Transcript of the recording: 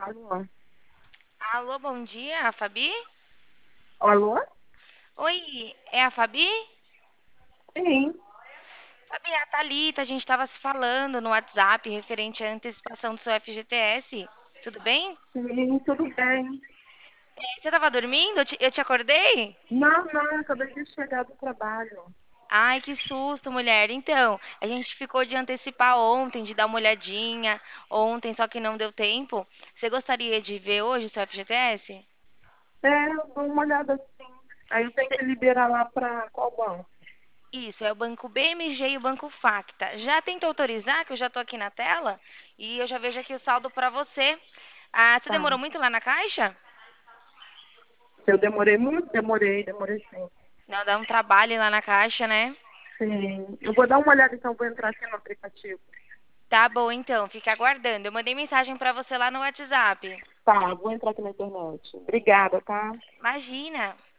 Alô? Alô, bom dia, Fabi? Alô? Oi, é a Fabi? Sim, Fabi, é a Thalita, a gente estava se falando no WhatsApp referente à antecipação do seu FGTS. Tudo bem? sim, tudo bem. Você estava dormindo? Eu te acordei? Não, não, acabei de chegar do trabalho. Ai, que susto, mulher. Então, a gente ficou de antecipar ontem, de dar uma olhadinha ontem, só que não deu tempo. Você gostaria de ver hoje o seu FGTS? Eu dou uma olhada assim. Aí eu tenho que liberar lá para qual banco? Isso, é o Banco BMG e o Banco Facta. Já tenta autorizar, que eu já estou aqui na tela, e eu já vejo aqui o saldo para você. Ah, você Tá. demorou muito lá na caixa? Se eu demorei muito, demorei sim. Não, dá um trabalho ir lá na caixa, né? Sim. Eu vou dar uma olhada, então vou entrar aqui no aplicativo. Tá bom, então, fica aguardando. Eu mandei mensagem para você lá no WhatsApp. Tá, vou entrar aqui na internet. Obrigada, tá? Imagina.